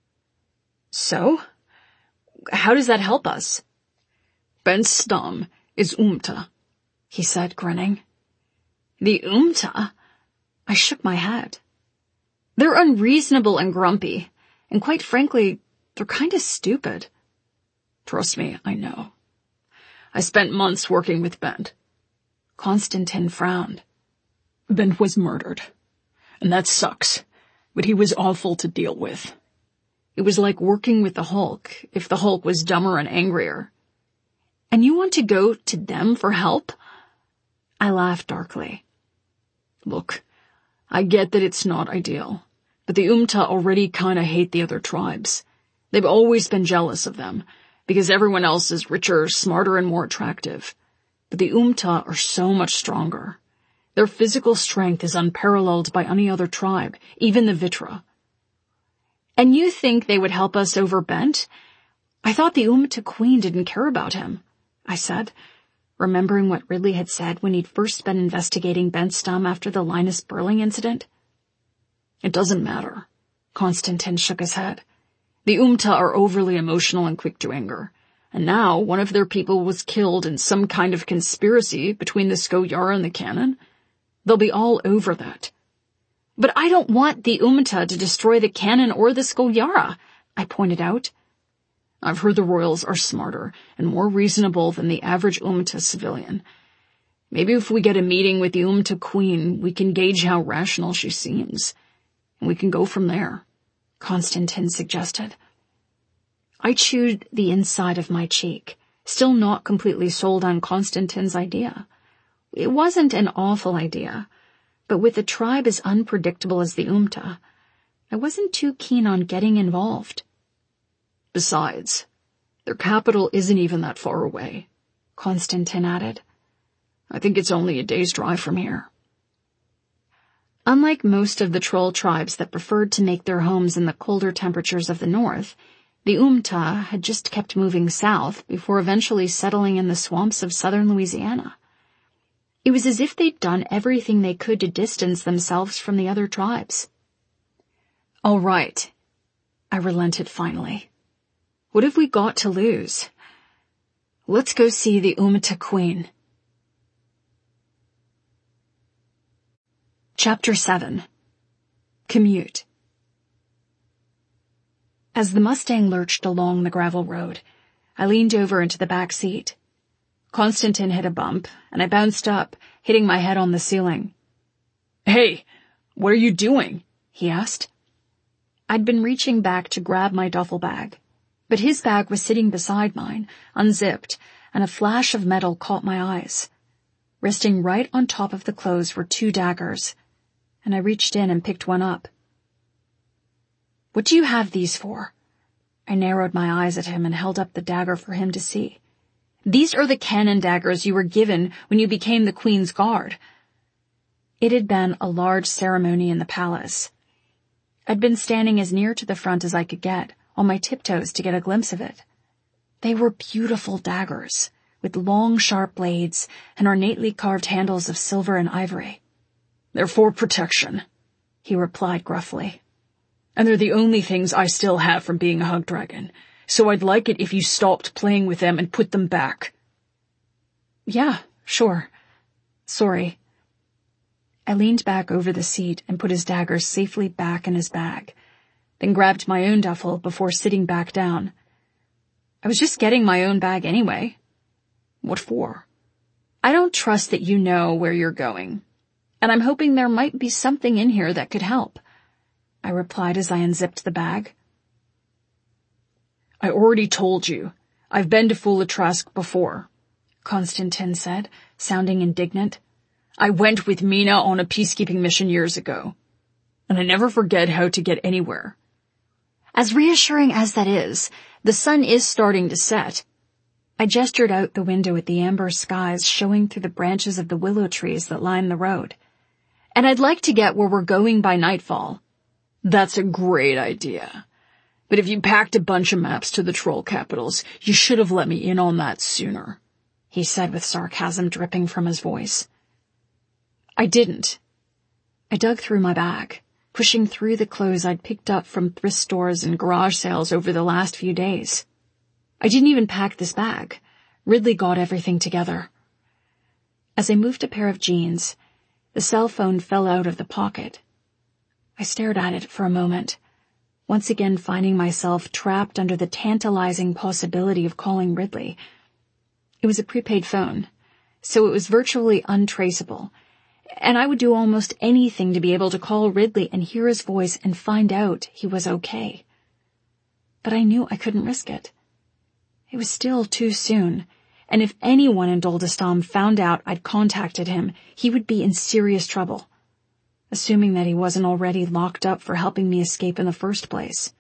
So? How does that help us? Ben Stum is Umta, he said, grinning. The Umta? I shook my head. They're unreasonable and grumpy, and quite frankly, they're kind of stupid. Trust me, I know. I spent months working with Bent. Konstantin frowned. Bent was murdered, and that sucks, but he was awful to deal with. It was like working with the Hulk, if the Hulk was dumber and angrier. And you want to go to them for help? I laughed darkly. Look, I get that it's not ideal, but the Umta already kinda hate the other tribes. They've always been jealous of them, because everyone else is richer, smarter, and more attractive. But the Umta are so much stronger. Their physical strength is unparalleled by any other tribe, even the Vitra. And you think they would help us over Bent? I thought the Umta Queen didn't care about him, I said, remembering what Ridley had said when he'd first been investigating Ben Stum after the Linus Burling incident. It doesn't matter. Konstantin shook his head. The Umta are overly emotional and quick to anger, and now one of their people was killed in some kind of conspiracy between the Skoyara and the Cannon. They'll be all over that. But I don't want the Umta to destroy the Cannon or the Skoyara, I pointed out. I've heard the royals are smarter and more reasonable than the average Umta civilian. Maybe if we get a meeting with the Umta Queen, we can gauge how rational she seems, and we can go from there, Konstantin suggested. I chewed the inside of my cheek, still not completely sold on Konstantin's idea. It wasn't an awful idea, but with a tribe as unpredictable as the Umta, I wasn't too keen on getting involved. Besides, their capital isn't even that far away, Konstantin added. I think it's only a day's drive from here. Unlike most of the troll tribes that preferred to make their homes in the colder temperatures of the north, the Umta had just kept moving south before eventually settling in the swamps of southern Louisiana. It was as if they'd done everything they could to distance themselves from the other tribes. All right, I relented finally. What have we got to lose? Let's go see the Umta Queen. Chapter seven. Commute. As the Mustang lurched along the gravel road, I leaned over into the back seat. Konstantin hit a bump, and I bounced up, hitting my head on the ceiling. "Hey, what are you doing?" he asked. I'd been reaching back to grab my duffel bag, but his bag was sitting beside mine, unzipped, and a flash of metal caught my eyes. Resting right on top of the clothes were two daggers, and I reached in and picked one up. "What do you have these for?" I narrowed my eyes at him and held up the dagger for him to see. "These are the cannon daggers you were given when you became the Queen's Guard." It had been a large ceremony in the palace. I'd been standing as near to the front as I could get, on my tiptoes to get a glimpse of it. They were beautiful daggers, with long, sharp blades and ornately carved handles of silver and ivory. "They're for protection," he replied gruffly. "And they're the only things I still have from being a hug dragon, so I'd like it if you stopped playing with them and put them back." "Yeah, sure. Sorry." I leaned back over the seat and put his daggers safely back in his bag, then grabbed my own duffel before sitting back down. "I was just getting my own bag anyway." "What for?" "I don't trust that you know where you're going, and I'm hoping there might be something in here that could help," I replied as I unzipped the bag. "I already told you. I've been to Fulatrask before," Konstantin said, sounding indignant. "I went with Mina on a peacekeeping mission years ago, and I never forget how to get anywhere." "As reassuring as that is, the sun is starting to set." I gestured out the window at the amber skies showing through the branches of the willow trees that line the road. "And I'd like to get where we're going by nightfall." "That's a great idea. But if you packed a bunch of maps to the troll capitals, you should have let me in on that sooner," he said with sarcasm dripping from his voice. "I didn't." I dug through my bag, pushing through the clothes I'd picked up from thrift stores and garage sales over the last few days. I didn't even pack this bag. Ridley got everything together. As I moved a pair of jeans, the cell phone fell out of the pocket. I stared at it for a moment, once again finding myself trapped under the tantalizing possibility of calling Ridley. It was a prepaid phone, so it was virtually untraceable, and I would do almost anything to be able to call Ridley and hear his voice and find out he was okay. But I knew I couldn't risk it. It was still too soon, and if anyone in Doldistan found out I'd contacted him, he would be in serious trouble, assuming that he wasn't already locked up for helping me escape in the first place.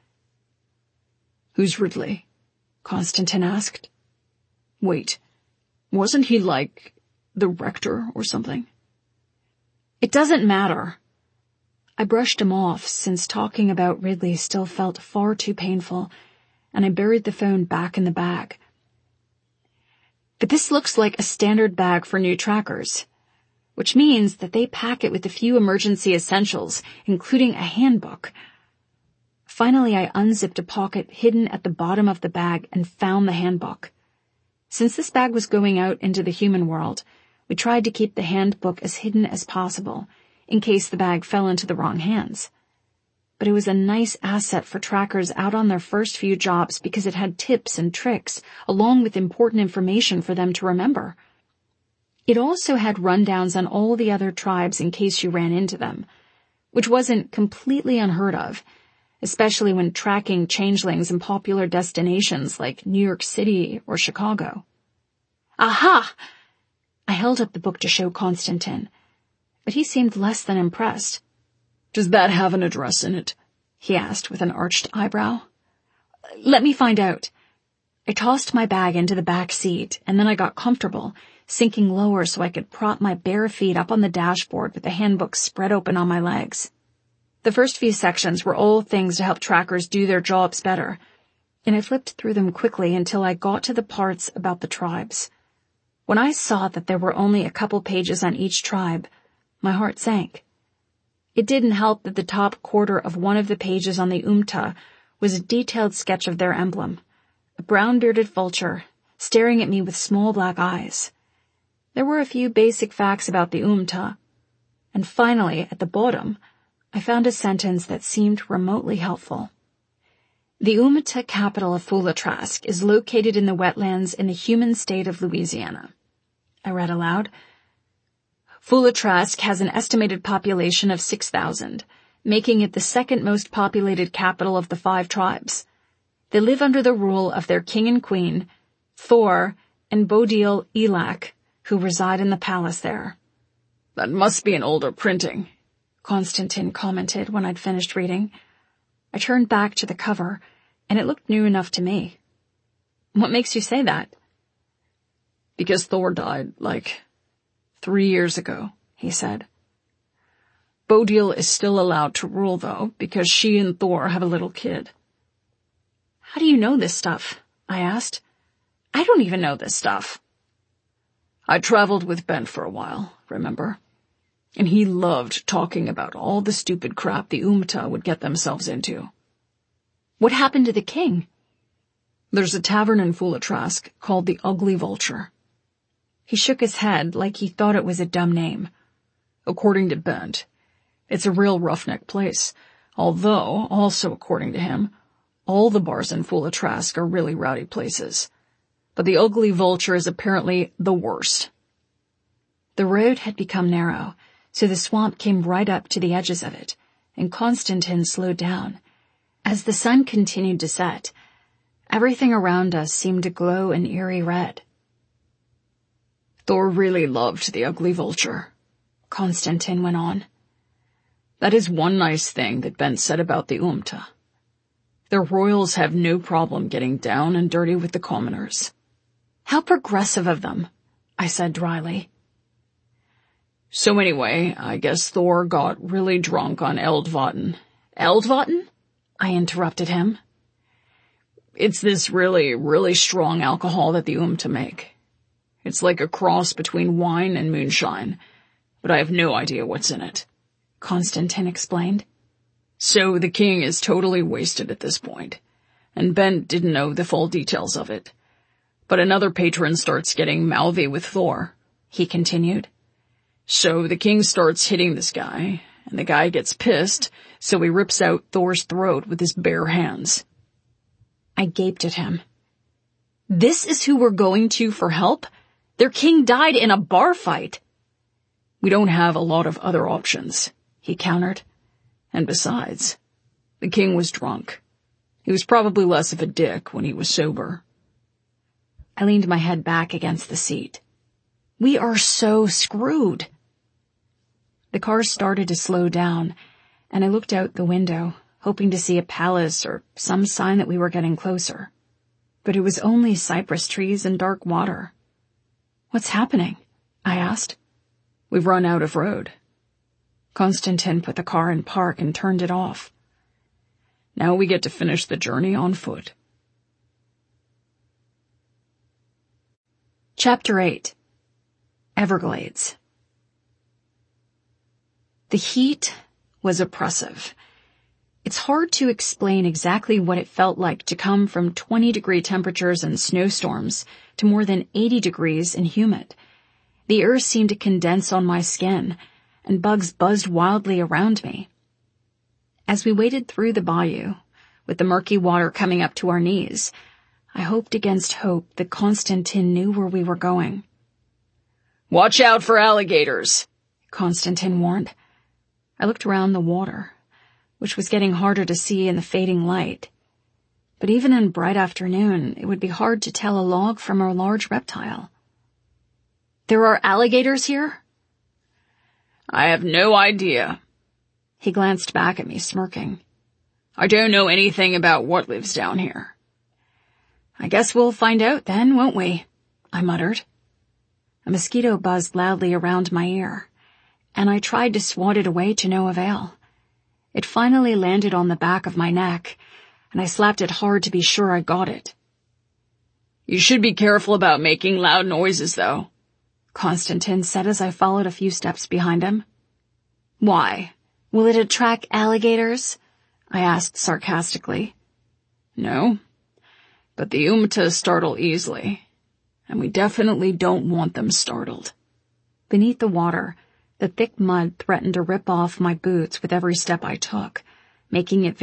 "Who's Ridley?" Konstantin asked. "Wait, wasn't he like the rector or something?" "It doesn't matter." I brushed him off, since talking about Ridley still felt far too painful, and I buried the phone back in the bag. "But this looks like a standard bag for new trackers, which means that they pack it with a few emergency essentials, including a handbook." Finally, I unzipped a pocket hidden at the bottom of the bag and found the handbook. Since this bag was going out into the human world, we tried to keep the handbook as hidden as possible, in case the bag fell into the wrong hands. But it was a nice asset for trackers out on their first few jobs because it had tips and tricks, along with important information for them to remember. It also had rundowns on all the other tribes in case you ran into them, which wasn't completely unheard of, especially when tracking changelings in popular destinations like New York City or Chicago. "Aha!" I held up the book to show Konstantin, but he seemed less than impressed. "Does that have an address in it?" he asked with an arched eyebrow. "Let me find out." I tossed my bag into the back seat, and then I got comfortable, sinking lower so I could prop my bare feet up on the dashboard with the handbook spread open on my legs. The first few sections were all things to help trackers do their jobs better, and I flipped through them quickly until I got to the parts about the tribes. When I saw that there were only a couple pages on each tribe, my heart sank. It didn't help that the top quarter of one of the pages on the Umta was a detailed sketch of their emblem, a brown-bearded vulture staring at me with small black eyes. There were a few basic facts about the Ummta, and finally, at the bottom, I found a sentence that seemed remotely helpful. The Ummta capital of Fulatrask is located in the wetlands in the human state of Louisiana. I read aloud. Fulatrask has an estimated population of six thousand, making it the second most populated capital of the five tribes. They live under the rule of their king and queen, Thor and Bodil Elak, who reside in the palace there. That must be an older printing, Constantine commented when I'd finished reading. I turned back to the cover, and it looked new enough to me. What makes you say that? Because Thor died, like, three years ago, he said. Bodil is still allowed to rule, though, because she and Thor have a little kid. How do you know this stuff? I asked. I don't even know this stuff. I traveled with Ben for a while, remember? And he loved talking about all the stupid crap the Ummta would get themselves into. What happened to the king? There's a tavern in Fulatrask called the Ugly Vulture. He shook his head like he thought it was a dumb name. According to Bent, it's a real roughneck place, although, also according to him, all the bars in Fulatrask are really rowdy places. But the Ugly Vulture is apparently the worst. The road had become narrow, so the swamp came right up to the edges of it, and Constantine slowed down. As the sun continued to set, everything around us seemed to glow an eerie red. Thor really loved the Ugly Vulture, Constantine went on. That is one nice thing that Ben said about the Ummta. Their royals have no problem getting down and dirty with the commoners. How progressive of them, I said dryly. So anyway, I guess Thor got really drunk on Eldvatten. Eldvatten? I interrupted him. It's this really, really strong alcohol that the Ummta make. It's like a cross between wine and moonshine, but I have no idea what's in it, Constantine explained. So the king is totally wasted at this point, and Ben didn't know the full details of it. But another patron starts getting mouthy with Thor, he continued. So the king starts hitting this guy, and the guy gets pissed, so he rips out Thor's throat with his bare hands. I gaped at him. This is who we're going to for help? Their king died in a bar fight. We don't have a lot of other options, he countered. And besides, the king was drunk. He was probably less of a dick when he was sober. I leaned my head back against the seat. We are so screwed. The car started to slow down, and I looked out the window, hoping to see a palace or some sign that we were getting closer. But it was only cypress trees and dark water. What's happening? I asked. We've run out of road. Constantine put the car in park and turned it off. Now we get to finish the journey on foot. Chapter eight. Everglades. The heat was oppressive. It's hard to explain exactly what it felt like to come from twenty degree temperatures and snowstorms to more than eighty degrees and humid. The air seemed to condense on my skin, and bugs buzzed wildly around me. As we waded through the bayou, with the murky water coming up to our knees, I hoped against hope that Constantine knew where we were going. Watch out for alligators, Constantine warned. I looked around the water, which was getting harder to see in the fading light. But even in bright afternoon, it would be hard to tell a log from a large reptile. There are alligators here? I have no idea. He glanced back at me, smirking. I don't know anything about what lives down here. I guess we'll find out then, won't we? I muttered. A mosquito buzzed loudly around my ear, and I tried to swat it away to no avail. It finally landed on the back of my neck, and I slapped it hard to be sure I got it. You should be careful about making loud noises, though, Constantine said as I followed a few steps behind him. Why? Will it attract alligators? I asked sarcastically. No, but the Ummta startle easily, And we definitely don't want them startled. Beneath the water, the thick mud threatened to rip off my boots with every step I took, making it